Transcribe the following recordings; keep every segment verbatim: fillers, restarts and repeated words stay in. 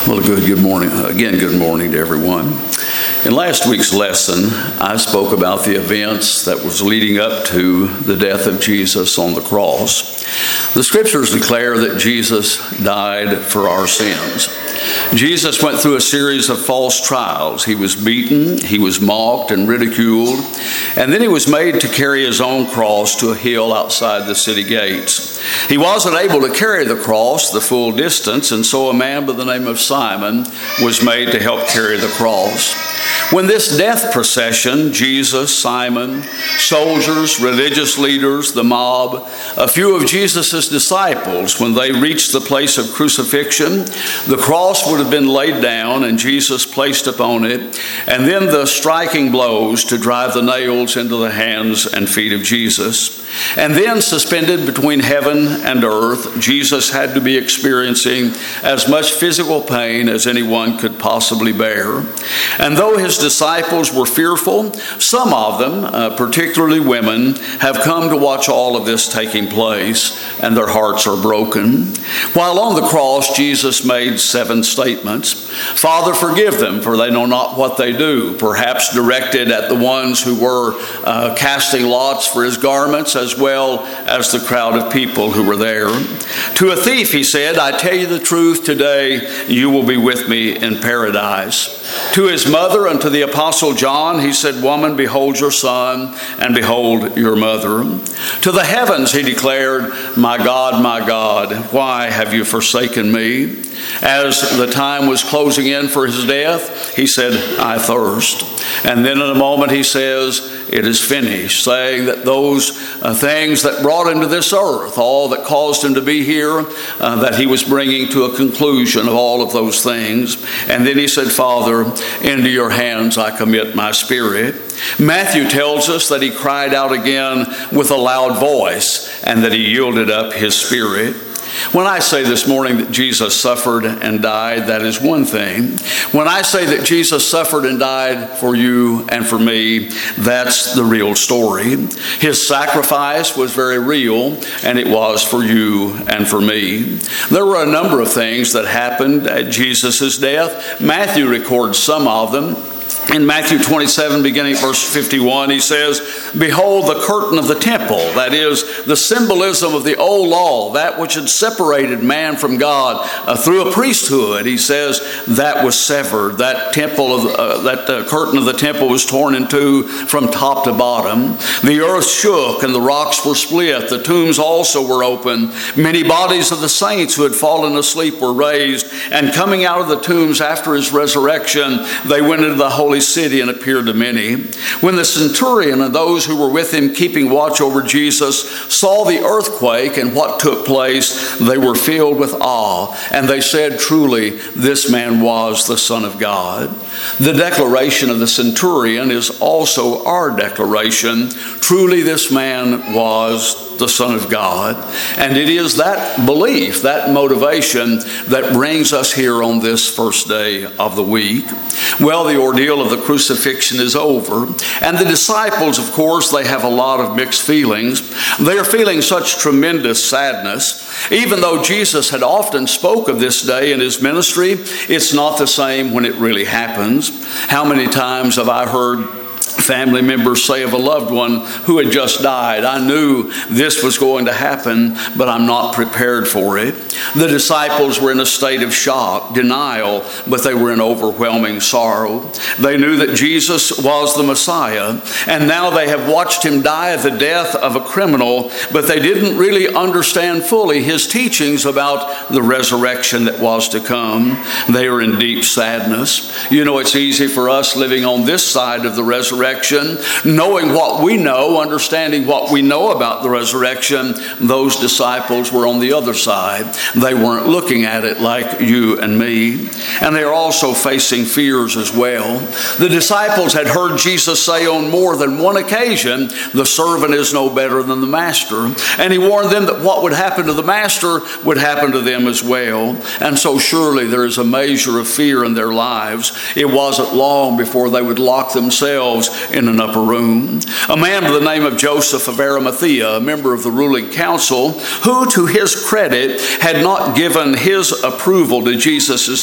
Well, good, good morning. Again, good morning to everyone. In last week's lesson, I spoke about the events that was leading up to the death of Jesus on the cross. The scriptures declare that Jesus died for our sins. Jesus went through a series of false trials. He was beaten, he was mocked and ridiculed, and then he was made to carry his own cross to a hill outside the city gates. He wasn't able to carry the cross the full distance, and so a man by the name of Simon was made to help carry the cross. When this death procession, Jesus, Simon, soldiers, religious leaders, the mob, a few of Jesus' disciples, when they reached the place of crucifixion, the cross would have been laid down and Jesus placed upon it, and then the striking blows to drive the nails into the hands and feet of Jesus. And then suspended between heaven and earth, Jesus had to be experiencing as much physical pain as anyone could possibly bear. And though his disciples were fearful, some of them, uh, particularly women, have come to watch all of this taking place, and their hearts are broken. While on the cross, Jesus made seven statements. Father, forgive them, for they know not what they do, perhaps directed at the ones who were uh, casting lots for his garments, as well as the crowd of people who were there. To a thief, he said, I tell you the truth, today you will be with me in paradise. To his mother and to the apostle John, he said, Woman, behold your son, and behold your mother. To the heavens, he declared, My God, my God, why have you forsaken me? As the time was closing in for his death, he said, I thirst. And then in a moment he says, it is finished, saying that those uh, things that brought him to this earth, all that caused him to be here, uh, that he was bringing to a conclusion of all of those things. And then he said, Father, into your hands I commit my spirit. Matthew tells us that he cried out again with a loud voice and that he yielded up his spirit. When I say this morning that Jesus suffered and died, that is one thing. When I say that Jesus suffered and died for you and for me, that's the real story. His sacrifice was very real, and it was for you and for me. There were a number of things that happened at Jesus' death. Matthew records some of them. In Matthew twenty-seven, beginning at verse fifty-one, he says, Behold the curtain of the temple, that is, the symbolism of the old law, that which had separated man from God uh, through a priesthood. He says that was severed. That temple, of uh, that uh, curtain of the temple was torn in two from top to bottom. The earth shook and the rocks were split. The tombs also were opened. Many bodies of the saints who had fallen asleep were raised, and coming out of the tombs after his resurrection, they went into the holy city and appeared to many. When the centurion and those who were with him keeping watch over Jesus saw the earthquake and what took place, they were filled with awe, and they said, Truly, this man was the Son of God. The declaration of the centurion is also our declaration. Truly, this man was the Son of God. And it is that belief, that motivation, that brings us here on this first day of the week. Well, the ordeal of the crucifixion is over. And the disciples, of course, they have a lot of mixed feelings. They are feeling such tremendous sadness. Even though Jesus had often spoke of this day in his ministry, it's not the same when it really happens. How many times have I heard family members say of a loved one who had just died, I knew this was going to happen, but I'm not prepared for it. The disciples were in a state of shock, denial, but they were in overwhelming sorrow. They knew that Jesus was the Messiah, and now they have watched him die the death of a criminal, but they didn't really understand fully his teachings about the resurrection that was to come. They are in deep sadness. You know, it's easy for us living on this side of the resurrection, knowing what we know, understanding what we know about the resurrection. Those disciples were on the other side. They weren't looking at it like you and me. And they are also facing fears as well. The disciples had heard Jesus say on more than one occasion, the servant is no better than the master. And he warned them that what would happen to the master would happen to them as well. And so surely there is a measure of fear in their lives. It wasn't long before they would lock themselves in an upper room. A man by the name of Joseph of Arimathea, a member of the ruling council, who to his credit had not given his approval to Jesus' death,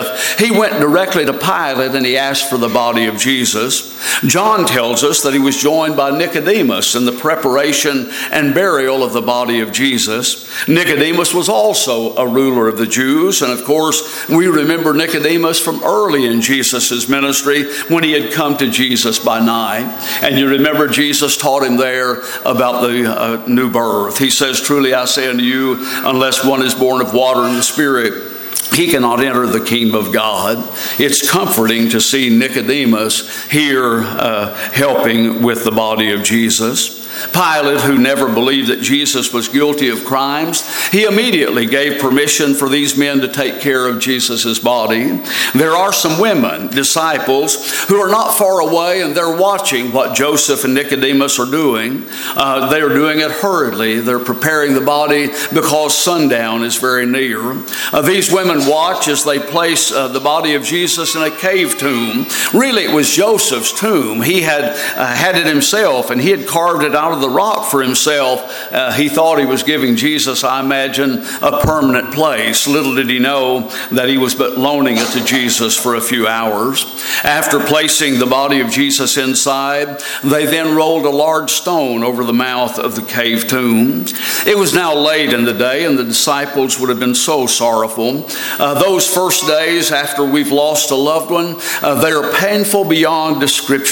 death, he went directly to Pilate and he asked for the body of Jesus. John tells us that he was joined by Nicodemus in the preparation and burial of the body of Jesus. Nicodemus was also a ruler of the Jews, and of course, we remember Nicodemus from early in Jesus' ministry when he had come to Jesus by night. And you remember Jesus taught him there about the uh, new birth. He says, "Truly I say unto you, unless one is born of water and the Spirit, he cannot enter the kingdom of God." It's comforting to see Nicodemus here uh, helping with the body of Jesus. Pilate, who never believed that Jesus was guilty of crimes, he immediately gave permission for these men to take care of Jesus' body. There are some women, disciples, who are not far away, and they're watching what Joseph and Nicodemus are doing. Uh, they are doing it hurriedly. They're preparing the body because sundown is very near. Uh, these women watch as they place uh, the body of Jesus in a cave tomb. Really, it was Joseph's tomb. He had uh, had it himself, and he had carved it out of the rock for himself. Uh, he thought he was giving Jesus, I imagine, a permanent place. Little did he know that he was but loaning it to Jesus for a few hours. After placing the body of Jesus inside, they then rolled a large stone over the mouth of the cave tomb. It was now late in the day, and the disciples would have been so sorrowful. Uh, those first days after we've lost a loved one, uh, they are painful beyond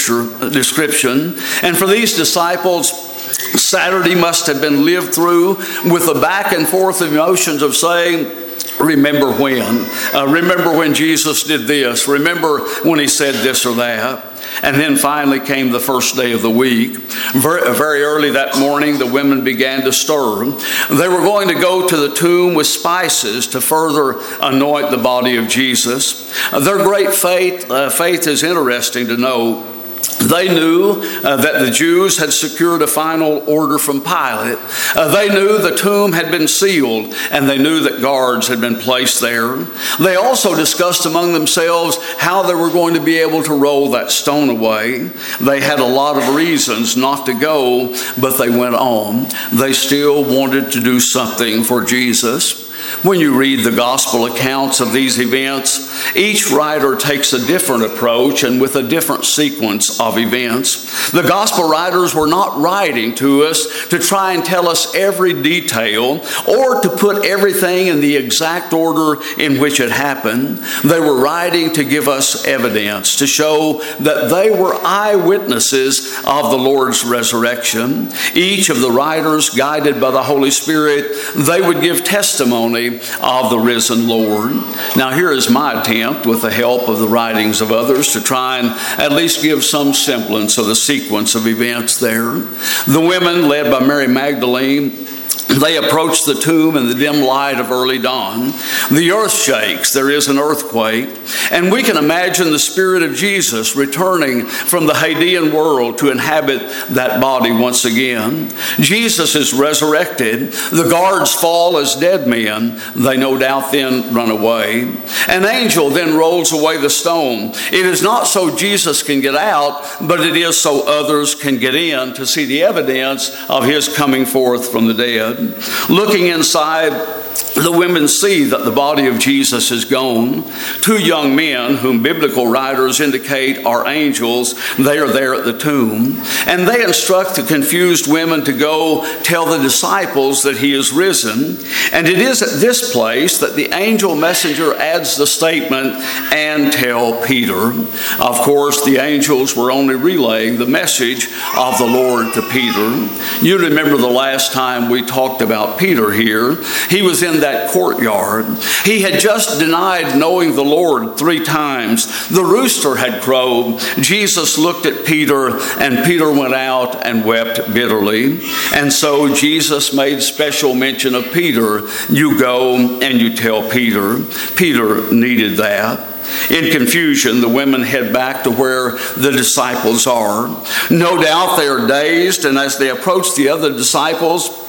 description. And for these disciples, Saturday must have been lived through with the back and forth emotions of saying, remember when? Uh, remember when Jesus did this? Remember when he said this or that? And then finally came the first day of the week. Very, very early that morning, the women began to stir. They were going to go to the tomb with spices to further anoint the body of Jesus. Uh, their great faith, uh, faith is interesting to know. They knew uh, that the Jews had secured a final order from Pilate. Uh, they knew the tomb had been sealed, and they knew that guards had been placed there. They also discussed among themselves how they were going to be able to roll that stone away. They had a lot of reasons not to go, but they went on. They still wanted to do something for Jesus. When you read the gospel accounts of these events, each writer takes a different approach and with a different sequence of events. The gospel writers were not writing to us to try and tell us every detail or to put everything in the exact order in which it happened. They were writing to give us evidence, to show that they were eyewitnesses of the Lord's resurrection. Each of the writers, guided by the Holy Spirit, they would give testimony of the risen Lord. Now here is my attempt, with the help of the writings of others, to try and at least give some semblance of the sequence of events there. The women, led by Mary Magdalene, they approach the tomb in the dim light of early dawn. The earth shakes. There is an earthquake. And we can imagine the Spirit of Jesus returning from the Hadean world to inhabit that body once again. Jesus is resurrected. The guards fall as dead men. They no doubt then run away. An angel then rolls away the stone. It is not so Jesus can get out, but it is so others can get in to see the evidence of his coming forth from the dead. Looking inside, the women see that the body of Jesus is gone. Two young men, whom biblical writers indicate are angels, they are there at the tomb. And they instruct the confused women to go tell the disciples that he is risen. And it is at this place that the angel messenger adds the statement, and tell Peter. Of course, the angels were only relaying the message of the Lord to Peter. You remember the last time we talked about Peter here. He was in that courtyard. He had just denied knowing the Lord three times. The rooster had crowed. Jesus looked at Peter, and Peter went out and wept bitterly. And so Jesus made special mention of Peter. You go and you tell Peter. Peter needed that. In confusion, the women head back to where the disciples are. No doubt they are dazed, and as they approach the other disciples,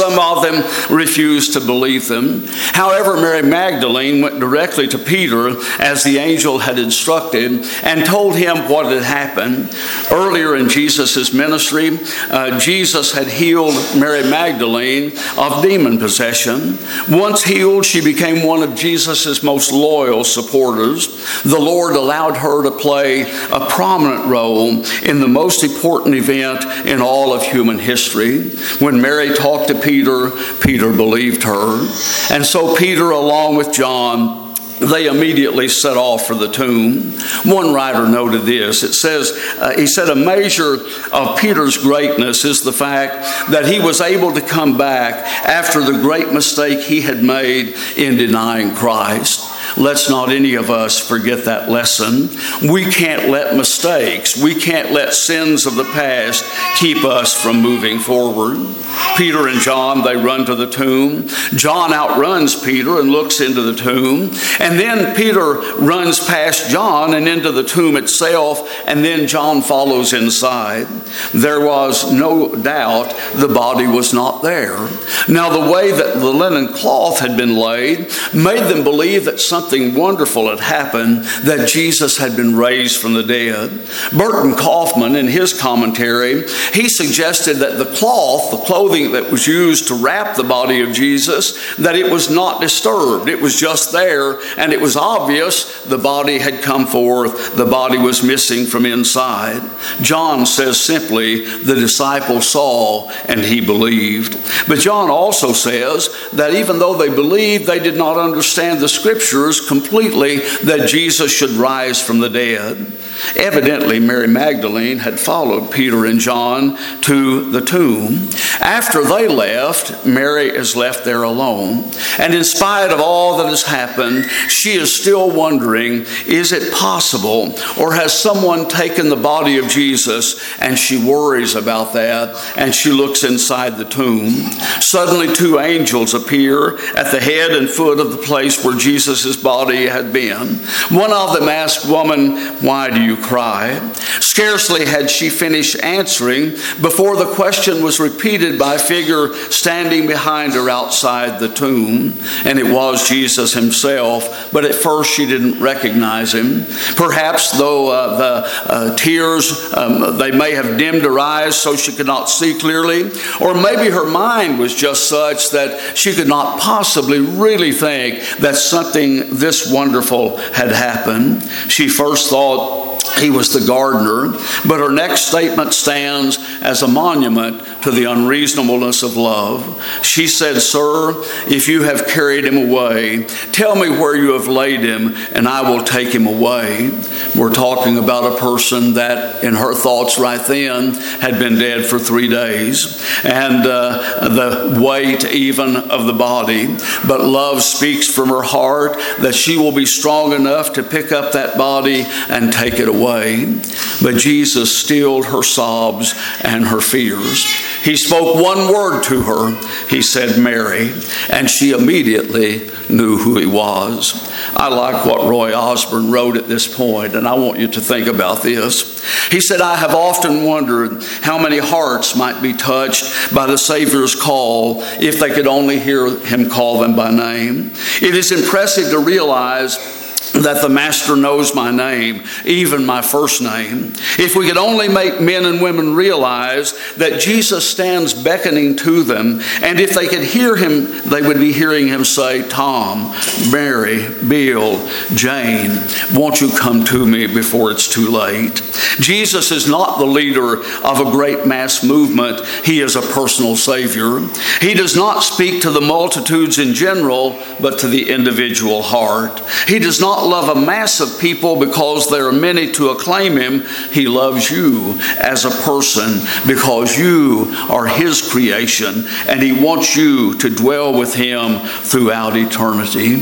Some of them refused to believe them. However, Mary Magdalene went directly to Peter as the angel had instructed and told him what had happened. Earlier in Jesus' ministry, uh, Jesus had healed Mary Magdalene of demon possession. Once healed, she became one of Jesus' most loyal supporters. The Lord allowed her to play a prominent role in the most important event in all of human history. When Mary talked to Peter, Peter believed her. And so Peter, along with John, they immediately set off for the tomb. One writer noted this. It says, uh, he said, a measure of Peter's greatness is the fact that he was able to come back after the great mistake he had made in denying Christ. Let's not any of us forget that lesson. We can't let mistakes, we can't let sins of the past keep us from moving forward. Peter and John, they run to the tomb. John outruns Peter and looks into the tomb. And then Peter runs past John and into the tomb itself, and then John follows inside. There was no doubt the body was not there. Now, the way that the linen cloth had been laid made them believe that something wonderful had happened, that Jesus had been raised from the dead. Burton Kaufman, in his commentary, he suggested that the cloth, the clothing that was used to wrap the body of Jesus, that it was not disturbed. It was just there, and it was obvious the body had come forth. The body was missing from inside. John says simply, the disciple saw and he believed. But John also says that even though they believed, they did not understand the scriptures completely that Jesus should rise from the dead. Evidently, Mary Magdalene had followed Peter and John to the tomb. After they left, Mary is left there alone. And in spite of all that has happened, she is still wondering, is it possible? Or has someone taken the body of Jesus? And she worries about that, and she looks inside the tomb. Suddenly, two angels appear at the head and foot of the place where Jesus' body had been. One of them asked, "Woman, why do you cry?" Scarcely had she finished answering before the question was repeated by a figure standing behind her outside the tomb. And it was Jesus himself, but at first she didn't recognize him. Perhaps though uh, the uh, tears, um, they may have dimmed her eyes so she could not see clearly, or maybe her mind was just such that she could not possibly really think that something this wonderful had happened. She first thought he was the gardener, but her next statement stands as a monument to the unreasonableness of love. She said, "Sir, if you have carried him away, tell me where you have laid him, and I will take him away." We're talking about a person that, in her thoughts right then, had been dead for three days, and uh, the weight even of the body. But love speaks from her heart that she will be strong enough to pick up that body and take it away. But Jesus stilled her sobs and her fears. He spoke one word to her. He said, "Mary," and she immediately knew who he was. I like what Roy Osborne wrote at this point, and I want you to think about this. He said, "I have often wondered how many hearts might be touched by the Savior's call if they could only hear him call them by name. It is impressive to realize that the Master knows my name, even my first name. If we could only make men and women realize that Jesus stands beckoning to them, and if they could hear him, they would be hearing him say, 'Tom, Mary, Bill, Jane, won't you come to me before it's too late?'" Jesus is not the leader of a great mass movement. He is a personal Savior. He does not speak to the multitudes in general, but to the individual heart. He does not love a mass of people because there are many to acclaim him. He loves you as a person because you are his creation, and he wants you to dwell with him throughout eternity.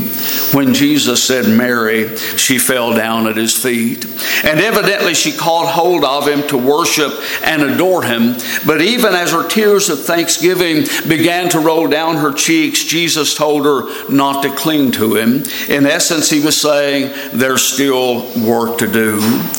When Jesus said Mary, she fell down at his feet. And evidently she caught hold of him to worship and adore him. But even as her tears of thanksgiving began to roll down her cheeks, Jesus told her not to cling to him. In essence, he was saying, there's still work to do.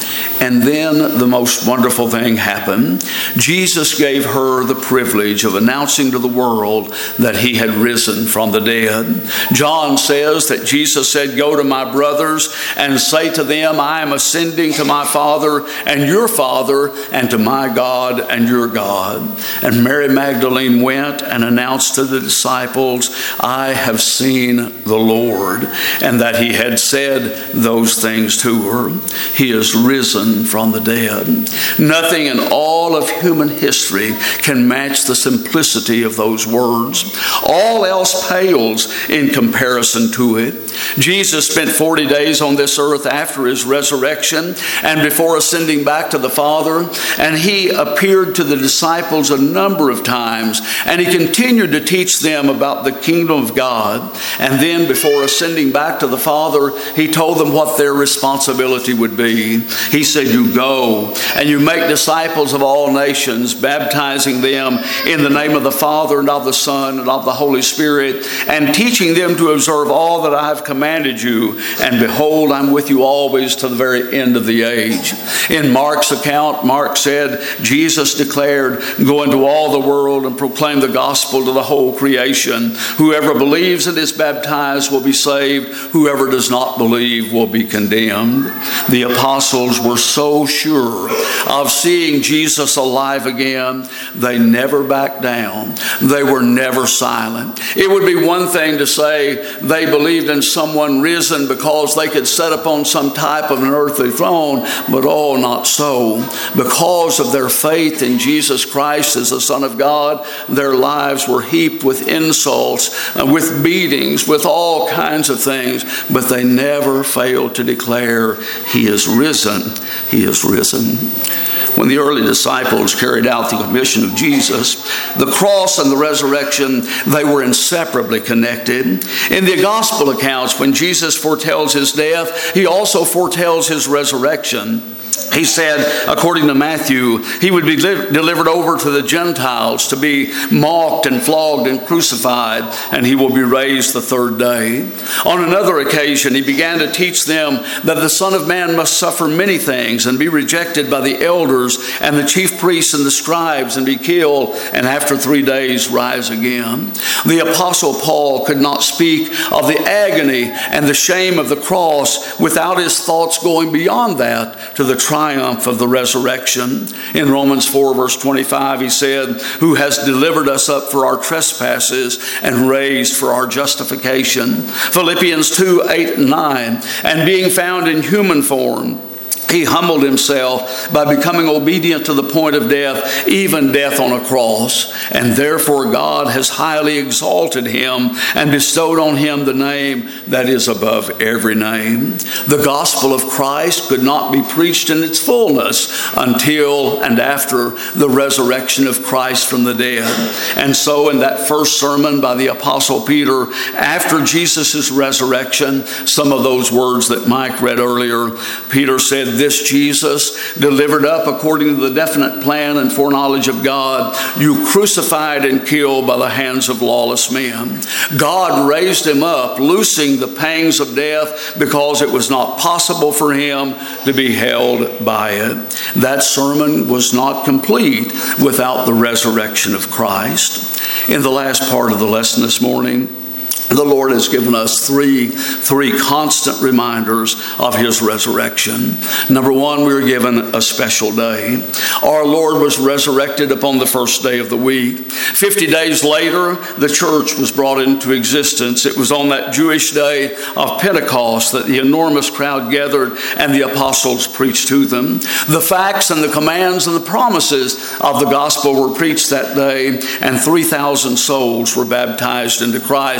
And then the most wonderful thing happened. Jesus gave her the privilege of announcing to the world that he had risen from the dead. John says that Jesus said, go to my brothers and say to them, I am ascending to my Father and your Father, and to my God and your God. And Mary Magdalene went and announced to the disciples, I have seen the Lord, and that he had said those things to her. He is risen from the dead. Nothing in all of human history can match the simplicity of those words. All else pales in comparison to it. Jesus spent forty days on this earth after his resurrection and before ascending back to the Father, and he appeared to the disciples a number of times, and he continued to teach them about the kingdom of God. And then before ascending back to the Father, he told them what their responsibility would be. He said, you go and you make disciples of all nations, baptizing them in the name of the Father and of the Son and of the Holy Spirit, and teaching them to observe all that I have commanded you. And behold, I'm with you always to the very end of the age. In Mark's account, Mark said, Jesus declared, go into all the world and proclaim the gospel to the whole creation. Whoever believes and is baptized will be saved. Whoever does not believe will be condemned. The apostles were so sure of seeing Jesus alive again, they never backed down. They were never silent. It would be one thing to say they believed in someone risen because they could sit upon some type of an earthly throne, but oh, not so. Because of their faith in Jesus Christ as the Son of God, their lives were heaped with insults, uh, with beatings, with all kinds of things, but they never failed to declare, he is risen. He is risen. When the early disciples carried out the commission of Jesus, the cross and the resurrection, they were inseparably connected. In the gospel accounts, when Jesus foretells his death, he also foretells his resurrection. He said, according to Matthew, he would be li- delivered over to the Gentiles to be mocked and flogged and crucified, and he will be raised the third day. On another occasion, he began to teach them that the Son of Man must suffer many things and be rejected by the elders and the chief priests and the scribes and be killed, and after three days rise again. The Apostle Paul could not speak of the agony and the shame of the cross without his thoughts going beyond that to the triumph of the resurrection. In Romans four verse twenty-five, he said, who has delivered us up for our trespasses and raised for our justification. Philippians two, eight and nine, and being found in human form, he humbled himself by becoming obedient to the point of death, even death on a cross. And therefore God has highly exalted him and bestowed on him the name that is above every name. The gospel of Christ could not be preached in its fullness until and after the resurrection of Christ from the dead. And so in that first sermon by the Apostle Peter, after Jesus' resurrection, some of those words that Mike read earlier, Peter said, this Jesus, delivered up according to the definite plan and foreknowledge of God, you crucified and killed by the hands of lawless men. God raised him up, loosing the pangs of death because it was not possible for him to be held by it. That sermon was not complete without the resurrection of Christ. In the last part of the lesson this morning, the Lord has given us three, three constant reminders of his resurrection. Number one, we were given a special day. Our Lord was resurrected upon the first day of the week. Fifty days later, the church was brought into existence. It was on that Jewish day of Pentecost that the enormous crowd gathered and the apostles preached to them. The facts and the commands and the promises of the gospel were preached that day, and three thousand souls were baptized into Christ.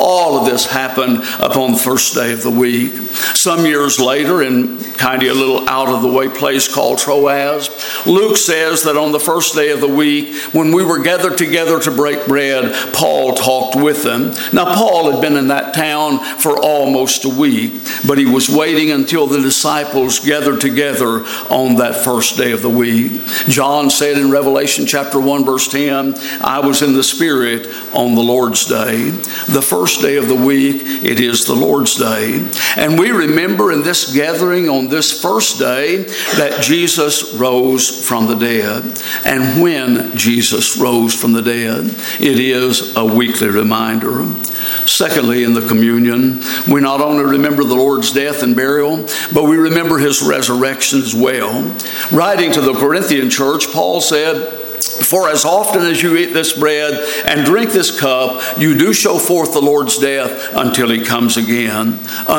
All of this happened upon the first day of the week. Some years later, in kind of a little out-of-the-way place called Troas, Luke says that on the first day of the week, when we were gathered together to break bread, Paul talked with them. Now, Paul had been in that town for almost a week, but he was waiting until the disciples gathered together on that first day of the week. John said in Revelation chapter one, verse ten, I was in the Spirit on the Lord's day. The first day of the week, it is the Lord's day. And we remember in this gathering on this first day that Jesus rose from the dead. And when Jesus rose from the dead, it is a weekly reminder. Secondly, in the communion, we not only remember the Lord's death and burial, but we remember his resurrection as well. Writing to the Corinthian church, Paul said, for as often as you eat this bread and drink this cup, you do show forth the Lord's death until he comes again,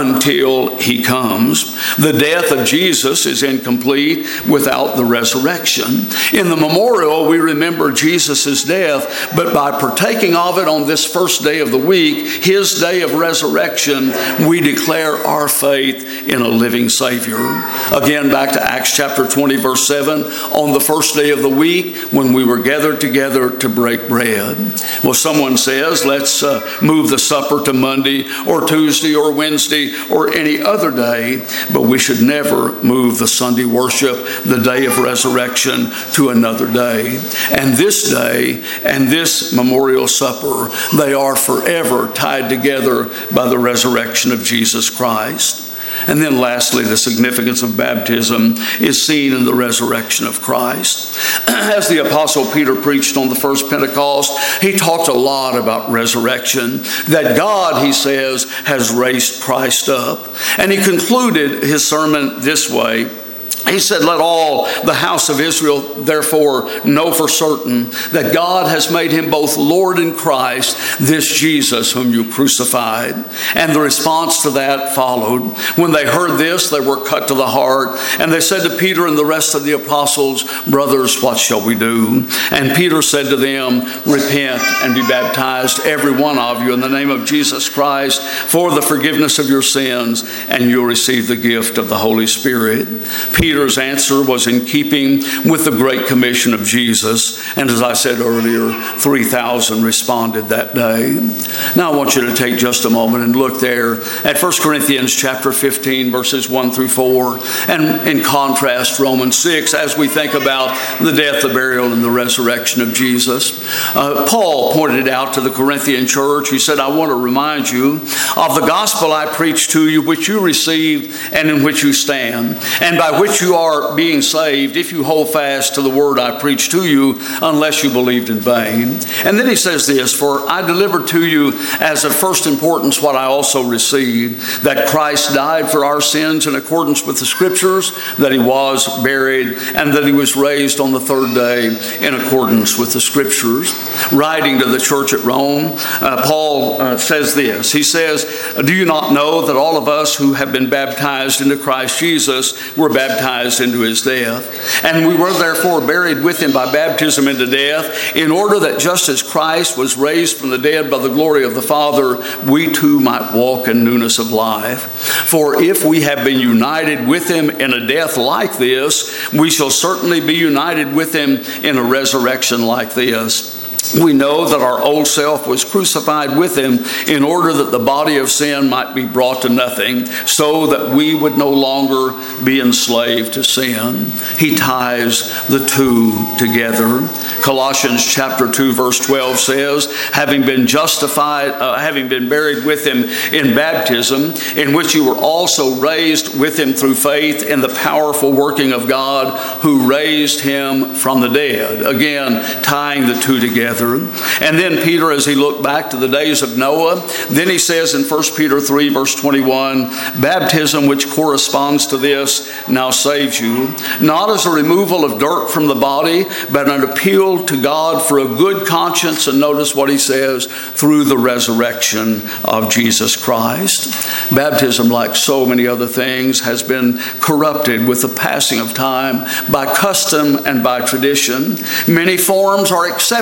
until he comes. The death of Jesus is incomplete without the resurrection. In the memorial, we remember Jesus' death, but by partaking of it on this first day of the week, his day of resurrection, we declare our faith in a living Savior. Again, back to Acts chapter twenty, verse seven, on the first day of the week, when we were gathered together to break bread. Well, someone says, let's uh, move the supper to Monday or Tuesday or Wednesday or any other day, but we should never move the Sunday worship, the day of resurrection, to another day. And this day and this memorial supper, they are forever tied together by the resurrection of Jesus Christ. And then lastly, the significance of baptism is seen in the resurrection of Christ. As the Apostle Peter preached on the first Pentecost, he talked a lot about resurrection, that God, he says, has raised Christ up. And he concluded his sermon this way. He said, let all the house of Israel therefore know for certain that God has made him both Lord and Christ, this Jesus whom you crucified. And the response to that followed. When they heard this, they were cut to the heart. And they said to Peter and the rest of the apostles, brothers, what shall we do? And Peter said to them, repent and be baptized, every one of you, in the name of Jesus Christ, for the forgiveness of your sins, and you'll receive the gift of the Holy Spirit. Peter Peter's answer was in keeping with the Great Commission of Jesus. And as I said earlier, three thousand responded that day. Now I want you to take just a moment and look there at First Corinthians chapter fifteen, verses one through four. And in contrast, Romans six, as we think about the death, the burial, and the resurrection of Jesus. Uh, Paul pointed out to the Corinthian church, he said, I want to remind you of the gospel I preached to you, which you received and in which you stand, and by which you are being saved, if you hold fast to the word I preached to you, unless you believed in vain. And then he says this, for I delivered to you as of first importance what I also received, that Christ died for our sins in accordance with the Scriptures, that he was buried, and that he was raised on the third day in accordance with the Scriptures. Writing to the church at Rome, uh, Paul uh, says this. He says, do you not know that all of us who have been baptized into Christ Jesus were baptized into his death? And we were therefore buried with him by baptism into death, in order that just as Christ was raised from the dead by the glory of the Father, we too might walk in newness of life. For if we have been united with him in a death like this, we shall certainly be united with him in a resurrection like this. We know that our old self was crucified with him in order that the body of sin might be brought to nothing, so that we would no longer be enslaved to sin. He ties the two together. Colossians chapter two, verse twelve says, having been justified, uh, having been buried with him in baptism, in which you were also raised with him through faith in the powerful working of God who raised him from the dead. Again, tying the two together. And then Peter, as he looked back to the days of Noah, then he says in First Peter three, verse twenty-one, baptism which corresponds to this now saves you, not as a removal of dirt from the body, but an appeal to God for a good conscience. And notice what he says, through the resurrection of Jesus Christ. Baptism, like so many other things, has been corrupted with the passing of time by custom and by tradition. Many forms are accepted today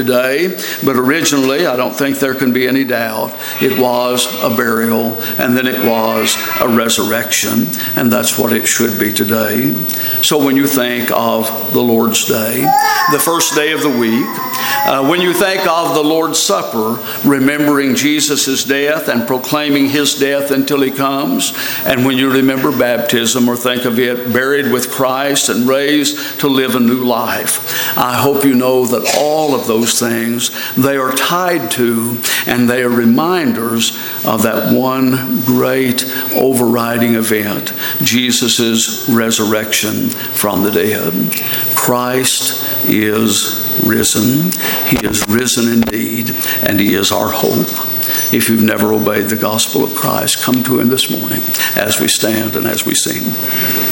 today, but originally, I don't think there can be any doubt, it was a burial, and then it was a resurrection, and that's what it should be today. So when you think of the Lord's Day, the first day of the week, uh, when you think of the Lord's Supper, remembering Jesus' death and proclaiming his death until he comes, and when you remember baptism or think of it buried with Christ and raised to live a new life, I hope you know that all of those things, they are tied to and they are reminders of that one great overriding event, Jesus' resurrection from the dead. Christ is risen. He is risen indeed, and he is our hope. If you've never obeyed the gospel of Christ, come to him this morning as we stand and as we sing.